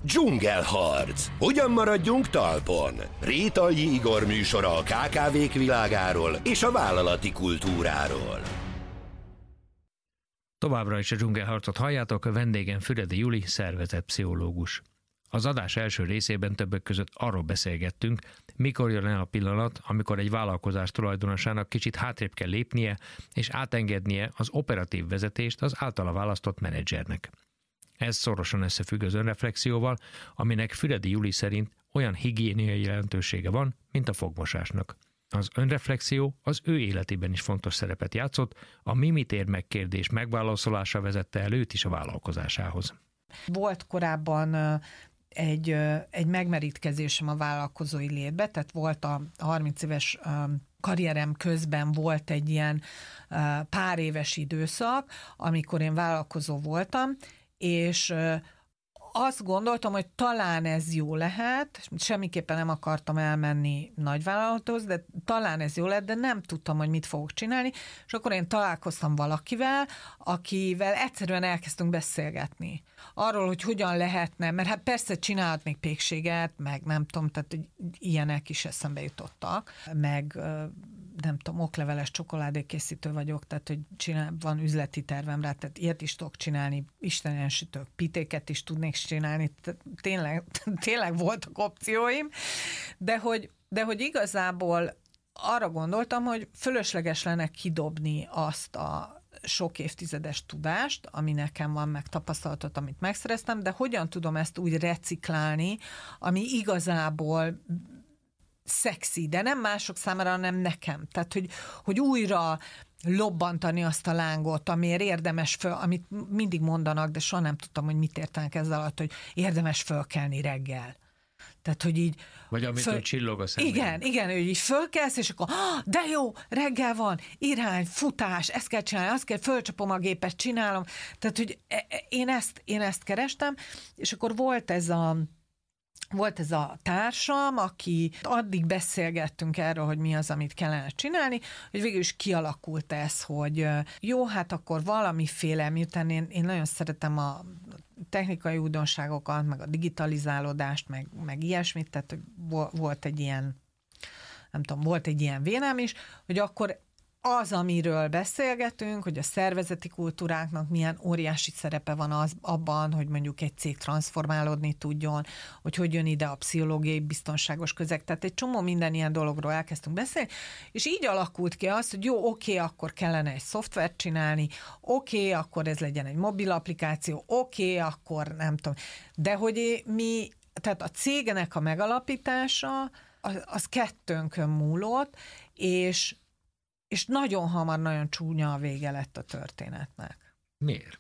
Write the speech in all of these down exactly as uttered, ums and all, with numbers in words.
Dzsungelharc. Hogyan maradjunk talpon? Rétalji Igor műsora a ká ká vék világáról és a vállalati kultúráról. Továbbra is a Dzsungelharcot halljátok, a vendégem Füredi Juli, szervezetpszichológus. Az adás első részében többek között arról beszélgettünk, mikor jön el a pillanat, amikor egy vállalkozás tulajdonosának kicsit hátrébb kell lépnie, és átengednie az operatív vezetést az általa választott menedzsernek. Ez szorosan összefügg az önreflexióval, aminek Füredi Juli szerint olyan higiéniai jelentősége van, mint a fogmosásnak. Az önreflexió az ő életében is fontos szerepet játszott, a mi mit ér meg kérdés megválaszolása vezette el őt is a vállalkozásához. Volt korábban egy, egy megmerítkezésem a vállalkozói létbe, tehát volt a harminc éves karrierem közben volt egy ilyen pár éves időszak, amikor én vállalkozó voltam, és azt gondoltam, hogy talán ez jó lehet, semmiképpen nem akartam elmenni nagyvállalathoz, de talán ez jó lehet, de nem tudtam, hogy mit fogok csinálni, és akkor én találkoztam valakivel, akivel egyszerűen elkezdtünk beszélgetni. Arról, hogy hogyan lehetne, mert hát persze csinálhatnék pékséget, meg nem tudom, tehát hogy ilyenek is eszembe jutottak, meg nem tudom, okleveles csokoládékészítő vagyok, tehát hogy csinál, van üzleti tervem rá, tehát ilyet is tudok csinálni, istenen sütök, pitéket is tudnék csinálni, tényleg, tényleg voltak opcióim, de hogy, de hogy igazából arra gondoltam, hogy fölösleges lenne kidobni azt a sok évtizedes tudást, ami nekem van, meg tapasztalatot, amit megszereztem, de hogyan tudom ezt úgy reciklálni, ami igazából szexi, de nem mások számára, hanem nekem. Tehát, hogy, hogy újra lobbantani azt a lángot, amiért érdemes föl, amit mindig mondanak, de soha nem tudtam, hogy mit értenek ezzel alatt, hogy érdemes fölkelni reggel. Tehát, hogy így... Vagy amitől föl... csillog a szemben. Igen, igen, hogy így fölkelsz, és akkor ah, de jó, reggel van, irány, futás, ezt kell csinálni, azt kell, fölcsapom a gépet, csinálom. Tehát, hogy én ezt, én ezt kerestem, és akkor volt ez a Volt ez a társam, aki addig beszélgettünk erről, hogy mi az, amit kellene csinálni, hogy végül is kialakult ez, hogy jó, hát akkor valamiféle, miután én, én nagyon szeretem a technikai újdonságokat, meg a digitalizálódást, meg, meg ilyesmit, tehát volt egy ilyen, nem tudom, volt egy ilyen vénem is, hogy akkor az, amiről beszélgetünk, hogy a szervezeti kultúráknak milyen óriási szerepe van az abban, hogy mondjuk egy cég transformálódni tudjon, hogy hogy jön ide a pszichológiai biztonságos közeg. Tehát egy csomó minden ilyen dologról elkezdtünk beszélni, és így alakult ki az, hogy jó, oké, akkor kellene egy szoftvert csinálni, oké, akkor ez legyen egy mobil applikáció, oké, akkor nem tudom. De hogy mi, tehát a cégnek a megalapítása, az, az kettőnkön múlott, és és nagyon hamar, nagyon csúnya a vége lett a történetnek. Miért?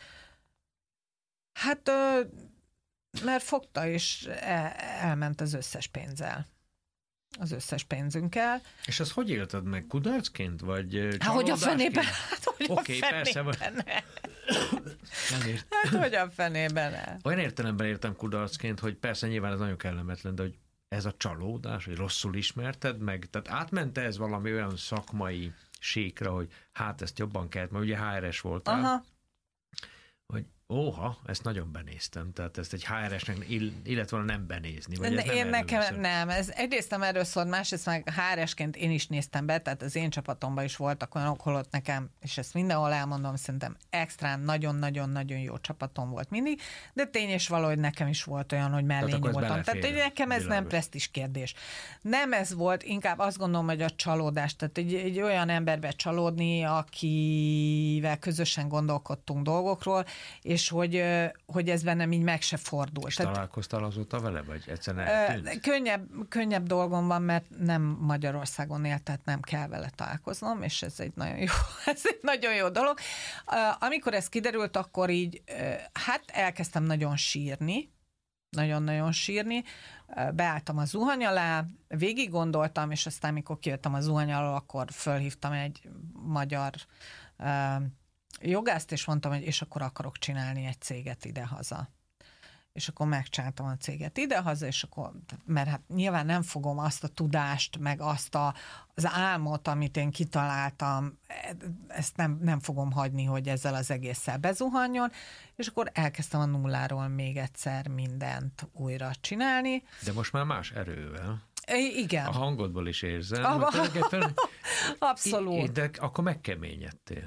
Hát, mert fogta, és el, elment az összes pénzzel. Az összes pénzünkkel. És azt hogy élted meg? Kudarcként? Vagy hát, hogy a fenében? Hát, hogy okay, a fenében persze, hát, hogy a fenében ne. Olyan értelemben értem kudarcként, hogy persze nyilván ez nagyon kellemetlen, de hogy ez a csalódás, hogy rosszul ismerted meg, tehát átmente ez valami olyan szakmai síkra, hogy hát ezt jobban kellett, mert ugye há er es voltál, aha, hogy óha, ezt nagyon benéztem, tehát ezt egy há er esnek illet volna nem benézni, vagy ez nem én nekem szól. Nem, ez egyrészt nem erről szólt, másrészt meg há er esként én is néztem be, tehát az én csapatomban is voltak olyanok, holott nekem, és ezt mindenhol elmondom, szerintem extrán nagyon-nagyon-nagyon jó csapatom volt mindig, de tény és való, hogy nekem is volt olyan, hogy mellé nyúltam. Tehát hogy nekem ez világos. Nem presztízs kérdés. Nem ez volt, inkább azt gondolom, hogy a csalódás, tehát egy, egy olyan emberbe csalódni, akivel közösen gondolkodtunk dolgokról, és hogy, hogy ez bennem így meg se fordul. És tehát, találkoztál azóta vele, vagy egyszerűen eltűnt? Könnyebb, könnyebb dolgom van, mert nem Magyarországon él, tehát nem kell vele találkoznom, és ez egy nagyon jó, ez egy nagyon jó dolog. Amikor ez kiderült, akkor így, hát elkezdtem nagyon sírni, nagyon-nagyon sírni, beálltam a zuhany alá, végig gondoltam, és aztán, amikor kijöttem a zuhany alól, akkor fölhívtam egy magyar jogászt, és mondtam, hogy és akkor akarok csinálni egy céget ide-haza. és akkor megcsináltam a céget idehaza, és akkor, mert hát nyilván nem fogom azt a tudást, meg azt a, az álmot, amit én kitaláltam, ezt nem, nem fogom hagyni, hogy ezzel az egésszel bezuhanjon, és akkor elkezdtem a nulláról még egyszer mindent újra csinálni. De most már más erővel. Igen. A hangodból is érzem. Ah, Fel... Abszolút. De akkor megkeményedtél.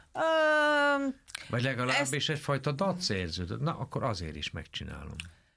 Um, Vagy legalábbis ezt... egyfajta dac érződött. Na, akkor azért is megcsinálom.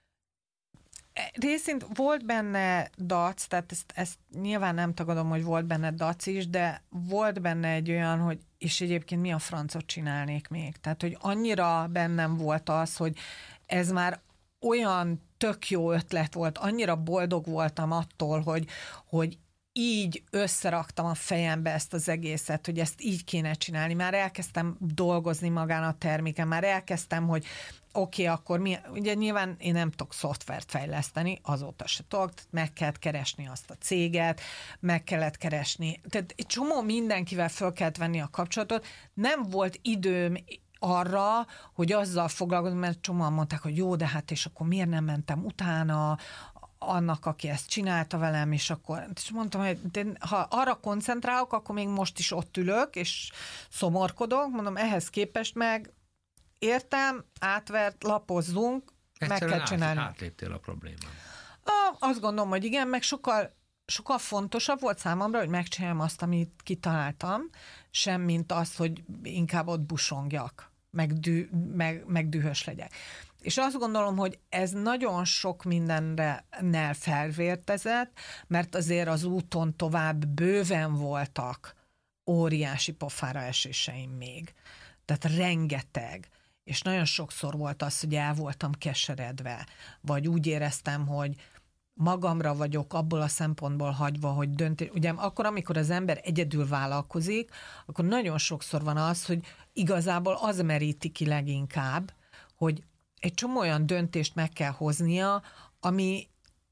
Részint volt benne dac, tehát ezt, ezt nyilván nem tagadom, hogy volt benne dac is, de volt benne egy olyan, hogy és egyébként mi a francot csinálnék még. Tehát, hogy annyira bennem volt az, hogy ez már olyan tök jó ötlet volt, annyira boldog voltam attól, hogy, hogy így összeraktam a fejembe ezt az egészet, hogy ezt így kéne csinálni. Már elkezdtem dolgozni magán a terméken, már elkezdtem, hogy oké, okay, akkor mi, ugye nyilván én nem tudok szoftvert fejleszteni, azóta se tudok, meg kellett keresni azt a céget, meg kellett keresni, tehát egy csomó mindenkivel föl kellett venni a kapcsolatot, nem volt időm arra, hogy azzal foglalkozom, mert csomóan mondták, hogy jó, de hát és akkor miért nem mentem utána annak, aki ezt csinálta velem, és akkor és mondtam, hogy de ha arra koncentrálok, akkor még most is ott ülök, és szomorkodok, mondom, ehhez képest meg értem, átvert, lapozzunk, egyszerűen meg kell csinálni. Át, átléptél a problémán. A, azt gondolom, hogy igen, meg sokkal, sokkal fontosabb volt számomra, hogy megcsináljam azt, amit kitaláltam, sem mint az, hogy inkább ott busongjak, meg, dű, meg, meg dühös legyek. És azt gondolom, hogy ez nagyon sok mindenre nel felvértezett, mert azért az úton tovább bőven voltak óriási pofára eséseim még. Tehát rengeteg. És nagyon sokszor volt az, hogy el voltam keseredve, vagy úgy éreztem, hogy magamra vagyok abból a szempontból hagyva, hogy döntés. Ugye akkor, amikor az ember egyedül vállalkozik, akkor nagyon sokszor van az, hogy igazából az meríti ki leginkább, hogy egy csomó olyan döntést meg kell hoznia, ami,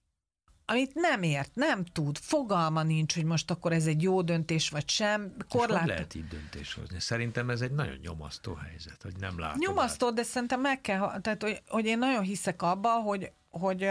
amit nem ért, nem tud, fogalma nincs, hogy most akkor ez egy jó döntés, vagy sem. Korlát... hogy lehet így döntés hozni? Szerintem ez egy nagyon nyomasztó helyzet, hogy nem látod. Nyomasztó, át. De szerintem meg kell, tehát hogy, hogy én nagyon hiszek abba, hogy, hogy,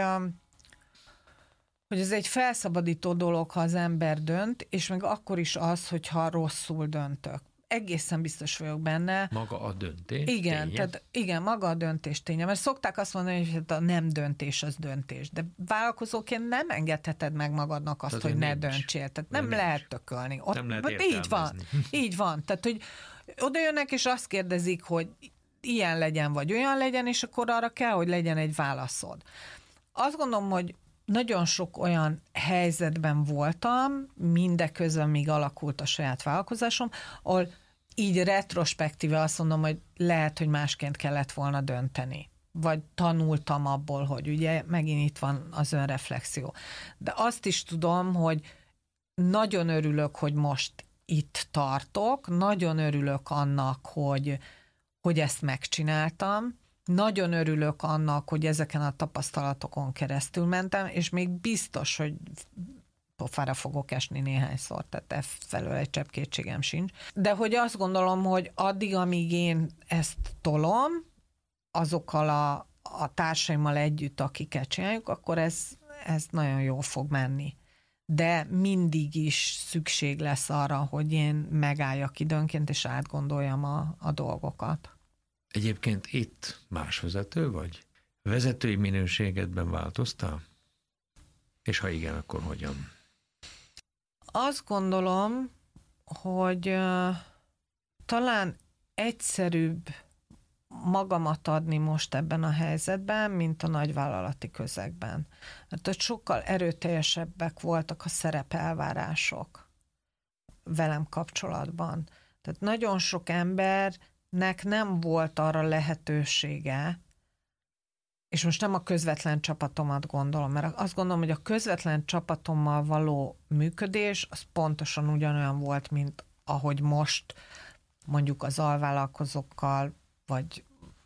hogy ez egy felszabadító dolog, ha az ember dönt, és meg akkor is az, hogyha rosszul döntök. Egészen biztos vagyok benne. Maga a döntés Igen, ténye? tehát igen, maga a döntés ténye. Mert szokták azt mondani, hogy a nem döntés az döntés. De vállalkozóként nem engedheted meg magadnak azt, tehát hogy ne nincs. Döntsél. Tehát nem nincs. Lehet tökölni. Ott, nem lehet így van. Így van. Tehát, hogy oda jönnek és azt kérdezik, hogy ilyen legyen, vagy olyan legyen, és akkor arra kell, hogy legyen egy válaszod. Azt gondolom, hogy nagyon sok olyan helyzetben voltam, mindeközben még alakult a saját vállalkozásom, ahol így retrospektíve azt mondom, hogy lehet, hogy másként kellett volna dönteni. Vagy tanultam abból, hogy ugye megint itt van az önreflexió. De azt is tudom, hogy nagyon örülök, hogy most itt tartok, nagyon örülök annak, hogy, hogy ezt megcsináltam, nagyon örülök annak, hogy ezeken a tapasztalatokon keresztül mentem, és még biztos, hogy pofára fogok esni néhányszor, tehát e felől egy csepp kétségem sincs. De hogy azt gondolom, hogy addig, amíg én ezt tolom, azokkal a, a társaimmal együtt, akiket csináljuk, akkor ez, ez nagyon jól fog menni. De mindig is szükség lesz arra, hogy én megálljak időnként, és átgondoljam a, a dolgokat. Egyébként itt más vezető vagy? Vezetői minőségedben változtál? És ha igen, akkor hogyan? Azt gondolom, hogy uh, talán egyszerűbb magamat adni most ebben a helyzetben, mint a nagyvállalati közegben. Mert ott sokkal erőteljesebbek voltak a szerepelvárások velem kapcsolatban. Tehát nagyon sok embernek nem volt arra lehetősége, és most nem a közvetlen csapatomat gondolom, mert azt gondolom, hogy a közvetlen csapatommal való működés az pontosan ugyanolyan volt, mint ahogy most mondjuk az alvállalkozókkal, vagy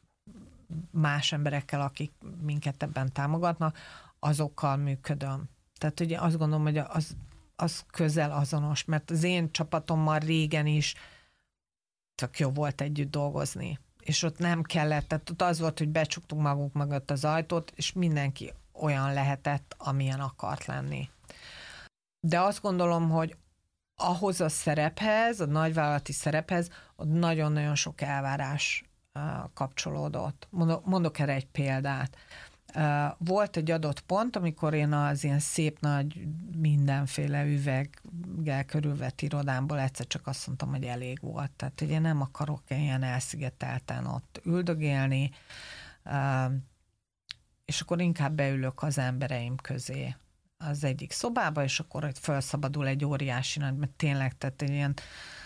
más emberekkel, akik minket ebben támogatnak, azokkal működöm. Tehát ugye azt gondolom, hogy az, az közel azonos, mert az én csapatommal régen is tök jó volt együtt dolgozni. és ott nem kellett, tehát ott az volt, hogy becsuktuk magunk mögött az ajtót, és mindenki olyan lehetett, amilyen akart lenni. De azt gondolom, hogy ahhoz a szerephez, a nagyvállalati szerephez, ott nagyon-nagyon sok elvárás uh, kapcsolódott. Mondok, mondok erre egy példát. Uh, volt egy adott pont, amikor én az ilyen szép nagy mindenféle üveggel körülvett irodámból egyszer csak azt mondtam, hogy elég volt. Tehát, hogy én nem akarok ilyen elszigetelten ott üldögélni, uh, és akkor inkább beülök az embereim közé az egyik szobába, és akkor hogy felszabadul egy óriási nagy, mert tényleg, tehát egy ilyen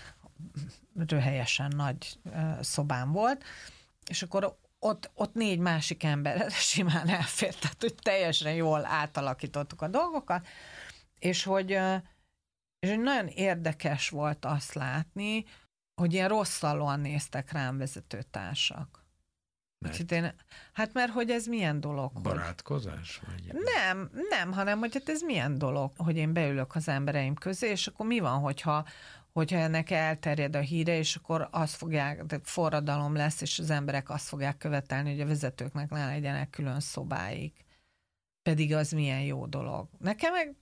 röhelyesen nagy uh, szobám volt, és akkor ott, ott négy másik ember simán elfért, tehát hogy teljesen jól átalakítottuk a dolgokat, és hogy, uh, és hogy nagyon érdekes volt azt látni, hogy ilyen rosszallóan néztek rám vezetőtársak. Mert? Én, hát mert hogy ez milyen dolog? Barátkozás? Hogy... Vagy... Nem, nem, hanem hogy hát ez milyen dolog, hogy én beülök az embereim közé, és akkor mi van, hogyha, hogyha ennek elterjed a híre, és akkor azt fogják, de forradalom lesz, és az emberek azt fogják követelni, hogy a vezetőknek ne legyenek külön szobáik. Pedig az milyen jó dolog. Nekem meg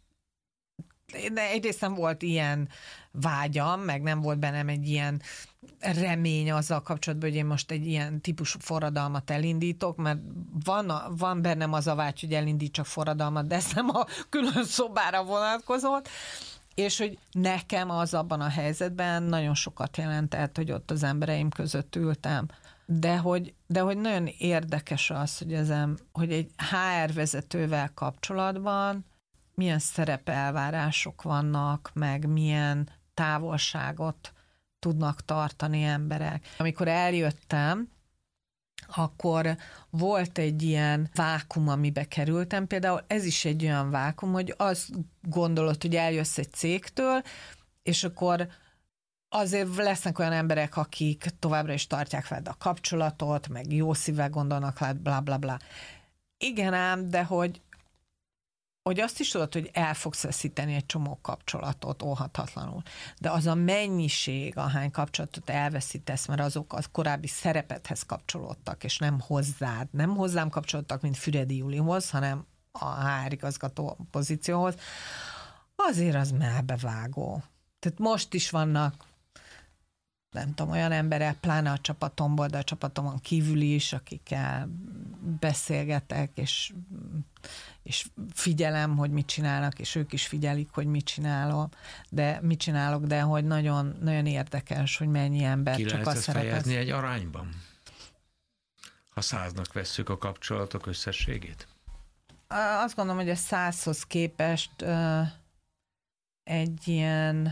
de egyrészt nem volt ilyen vágyam, meg nem volt bennem egy ilyen remény azzal kapcsolatban, hogy én most egy ilyen típusú forradalmat elindítok, mert van, a, van bennem az a vágy, hogy elindítsak forradalmat, de ez nem a külön szobára vonatkozott, és hogy nekem az abban a helyzetben nagyon sokat jelentett, hogy ott az embereim között ültem. De hogy, de hogy nagyon érdekes az, hogy, ezen, hogy egy há er vezetővel kapcsolatban milyen szerepelvárások vannak, meg milyen távolságot tudnak tartani emberek. Amikor eljöttem, akkor volt egy ilyen vákum, amibe kerültem. Például ez is egy olyan vákum, hogy azt gondolod, hogy eljössz egy cégtől, és akkor azért lesznek olyan emberek, akik továbbra is tartják veled a kapcsolatot, meg jó szívvel gondolnak rád, bla bla bla. Igen ám, de hogy hogy azt is tudod, hogy el fogsz veszíteni egy csomó kapcsolatot óhatatlanul. De az a mennyiség, ahány kapcsolatot elveszítesz, mert azok az korábbi szerepedhez kapcsolódtak, és nem hozzád, nem hozzám kapcsolódtak, mint Füredi Julihoz, hanem a há er igazgató pozícióhoz, azért az melbevágó. Tehát most is vannak, nem tudom, olyan emberek, pláne a csapatomból, de a csapatomon kívül is, akikkel beszélgetek, és, és figyelem, hogy mit csinálnak, és ők is figyelik, hogy mit csinálok, de mit csinálok, de hogy nagyon, nagyon érdekes, hogy mennyi ember Ki csak lehet azt szeretett. fejezni egy arányban? Ha száznak vesszük a kapcsolatok összességét? Azt gondolom, hogy a százhoz képest uh, egy ilyen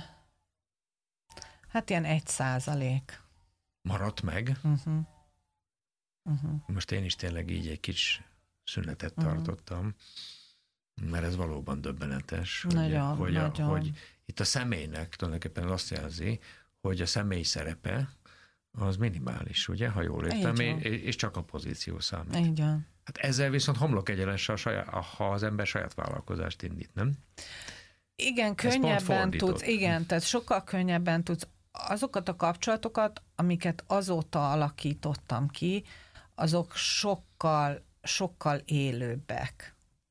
hát ilyen egy százalék. Maradt meg? Uh-huh. Uh-huh. Most én is tényleg így egy kis szünetet uh-huh. tartottam, mert ez valóban döbbenetes, nagyon, hogy, nagyon. A, hogy itt a személynek tulajdonképpen azt jelzi, hogy a személy szerepe az minimális, ugye, ha jól értem, és csak a pozíció számít. Így van. Hát ezzel viszont homlok egyenesen, ha az ember saját vállalkozást indít, nem? Igen, könnyebben tudsz, igen, tehát sokkal könnyebben tudsz azokat a kapcsolatokat, amiket azóta alakítottam ki, azok sokkal, sokkal élőbbek.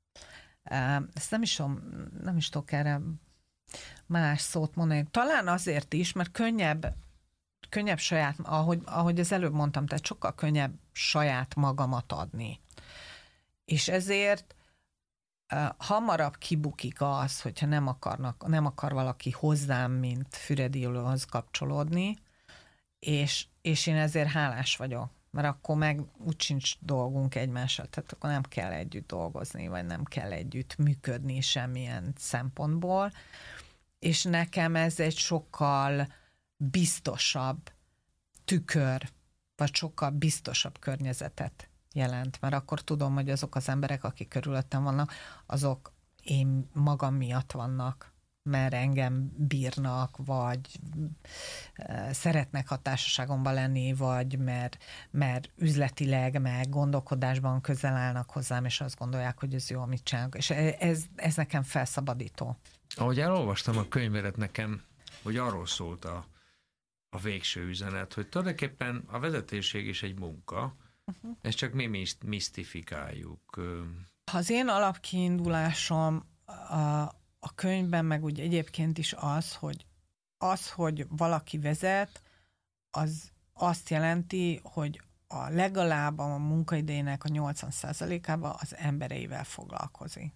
Ezt nem is, nem is tudok erre más szót mondani. Talán azért is, mert könnyebb, könnyebb saját, ahogy, ahogy az előbb mondtam, tehát sokkal könnyebb saját magamat adni. És ezért Uh, hamarabb kibukik az, hogyha nem akarnak, nem akar valaki hozzám, mint Füredi Julihoz kapcsolódni, és, és én ezért hálás vagyok, mert akkor meg úgy sincs dolgunk egymással, tehát akkor nem kell együtt dolgozni, vagy nem kell együtt működni semmilyen szempontból, és nekem ez egy sokkal biztosabb tükör, vagy sokkal biztosabb környezetet jelent, mert akkor tudom, hogy azok az emberek, akik körülöttem vannak, azok én magam miatt vannak, mert engem bírnak, vagy szeretnek a társaságomban lenni, vagy mert, mert üzletileg, meg gondolkodásban közel állnak hozzám, és azt gondolják, hogy ez jó, amit csinálok. És ez, ez nekem felszabadító. Ahogy elolvastam a könyvedet nekem, hogy arról szólt a a végső üzenet, hogy tulajdonképpen a vezetőség is egy munka, uh-huh. ezt csak mi misztifikáljuk. Az én alapkiindulásom a, a könyvben, meg úgy egyébként is az, hogy az, hogy valaki vezet, az azt jelenti, hogy a legalább a munkaidejének a nyolcvan százalékában az embereivel foglalkozik.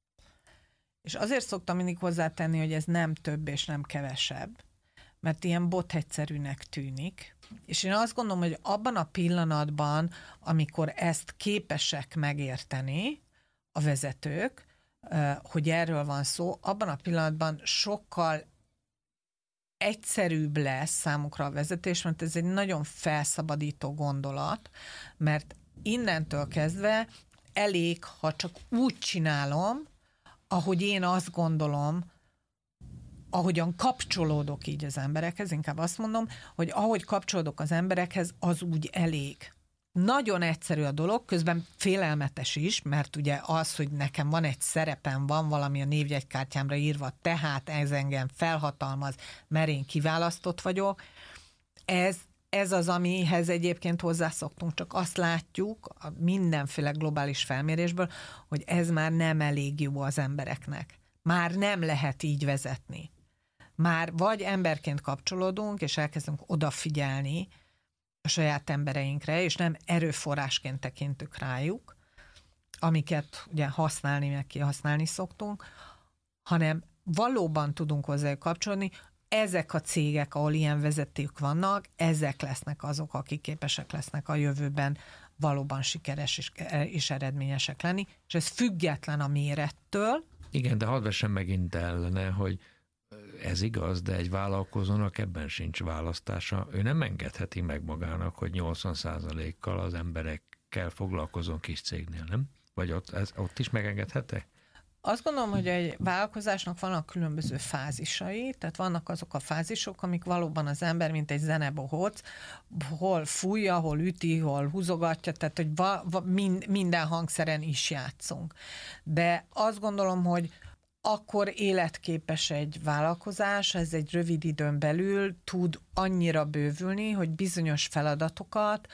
És azért szoktam mindig hozzátenni, hogy ez nem több és nem kevesebb, mert ilyen botegyszerűnek tűnik. És én azt gondolom, hogy abban a pillanatban, amikor ezt képesek megérteni a vezetők, hogy erről van szó, abban a pillanatban sokkal egyszerűbb lesz számukra a vezetés, mert ez egy nagyon felszabadító gondolat, mert innentől kezdve elég, ha csak úgy csinálom, ahogy én azt gondolom, ahogyan kapcsolódok így az emberekhez, inkább azt mondom, hogy ahogy kapcsolódok az emberekhez, az úgy elég. Nagyon egyszerű a dolog, közben félelmetes is, mert ugye az, hogy nekem van egy szerepem, van valami a névjegykártyámra írva, tehát ez engem felhatalmaz, mert én kiválasztott vagyok, ez, ez az, amihez egyébként hozzászoktunk, csak azt látjuk a mindenféle globális felmérésből, hogy ez már nem elég jó az embereknek. Már nem lehet így vezetni. Már vagy emberként kapcsolódunk, és elkezdünk odafigyelni a saját embereinkre, és nem erőforrásként tekintünk rájuk, amiket ugye használni, meg kihasználni szoktunk, hanem valóban tudunk hozzájuk kapcsolódni. Ezek a cégek, ahol ilyen vezetők vannak, ezek lesznek azok, akik képesek lesznek a jövőben valóban sikeres és, és eredményesek lenni, és ez független a mérettől. Igen, de hadd vessem megint ellene, hogy ez igaz, de egy vállalkozónak ebben sincs választása. Ő nem engedheti meg magának, hogy nyolcvan százalékkal az emberekkel foglalkozon kis cégnél, nem? Vagy ott, ez, ott is megengedheti? Azt gondolom, hogy egy vállalkozásnak vannak különböző fázisai, tehát vannak azok a fázisok, amik valóban az ember, mint egy zenebohóc, hol fújja, hol üti, hol húzogatja, tehát hogy va, va, mind, minden hangszeren is játszunk. De azt gondolom, hogy akkor életképes egy vállalkozás, ez egy rövid időn belül tud annyira bővülni, hogy bizonyos feladatokat,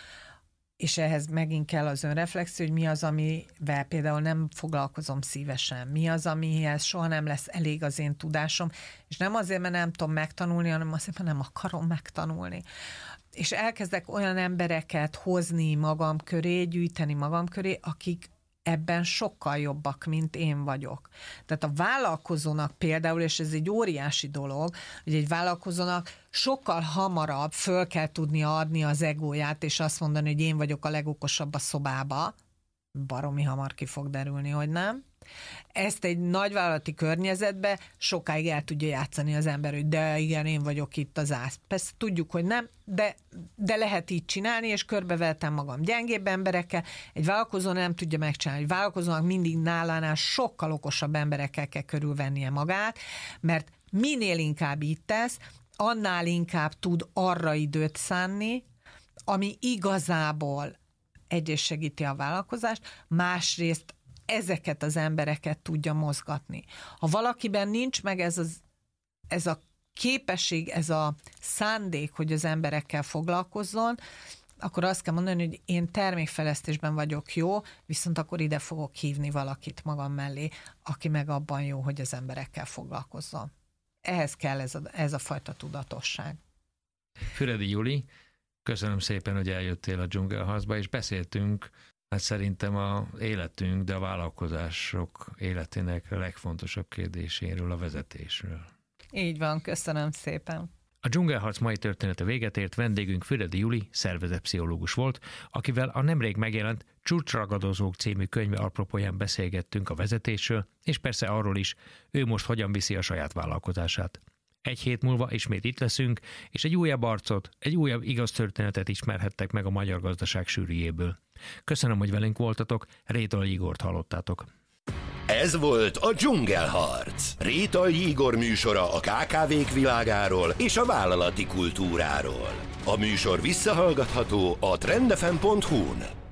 és ehhez megint kell az önreflexió, hogy mi az, amivel például nem foglalkozom szívesen, mi az, amihez soha nem lesz elég az én tudásom, és nem azért, mert nem tudom megtanulni, hanem azért, mert nem akarom megtanulni. És elkezdek olyan embereket hozni magam köré, gyűjteni magam köré, akik ebben sokkal jobbak, mint én vagyok. Tehát a vállalkozónak például, és ez egy óriási dolog, hogy egy vállalkozónak sokkal hamarabb föl kell tudnia adni az egóját, és azt mondani, hogy én vagyok a legokosabb a szobába. Baromi hamar ki fog derülni, hogy nem. Ezt egy nagyvállalati környezetbe sokáig el tudja játszani az ember, hogy de igen, én vagyok itt az ász. Persze tudjuk, hogy nem, de, de lehet így csinálni, és körbevettem magam gyengébb emberekkel. Egy vállalkozó nem tudja megcsinálni. Egy vállalkozónak mindig nálánál sokkal okosabb emberekkel kell körülvennie magát, mert minél inkább így tesz, annál inkább tud arra időt szánni, ami igazából egyrészt segíti a vállalkozást, másrészt ezeket az embereket tudja mozgatni. Ha valakiben nincs meg ez, az, ez a képesség, ez a szándék, hogy az emberekkel foglalkozzon, akkor azt kell mondani, hogy én termékfejlesztésben vagyok jó, viszont akkor ide fogok hívni valakit magam mellé, aki meg abban jó, hogy az emberekkel foglalkozzon. Ehhez kell ez a, ez a fajta tudatosság. Füredi Juli, köszönöm szépen, hogy eljöttél a Dzsungelharcba, és beszéltünk, hát szerintem a életünk, de a vállalkozások életének a legfontosabb kérdéséről, a vezetésről. Így van, köszönöm szépen. A Dzsungelharc mai története véget ért, vendégünk Füredi Juli, szervezetpszichológus volt, akivel a nemrég megjelent Csúcsragadozók című könyve apropóján beszélgettünk a vezetésről, és persze arról is, ő most hogyan viszi a saját vállalkozását. Egy hét múlva ismét itt leszünk, és egy újabb arcot, egy újabb igaz történetet ismerhettek meg a magyar gazdaság sűrűjéből. Köszönöm, hogy velünk voltatok, Rétai Igort hallottátok. Ez volt a Dzsungelharc. Rétai Igor műsora a ká ká vék világáról és a vállalati kultúráról. A műsor visszahallgatható a trendefem pont hu-n.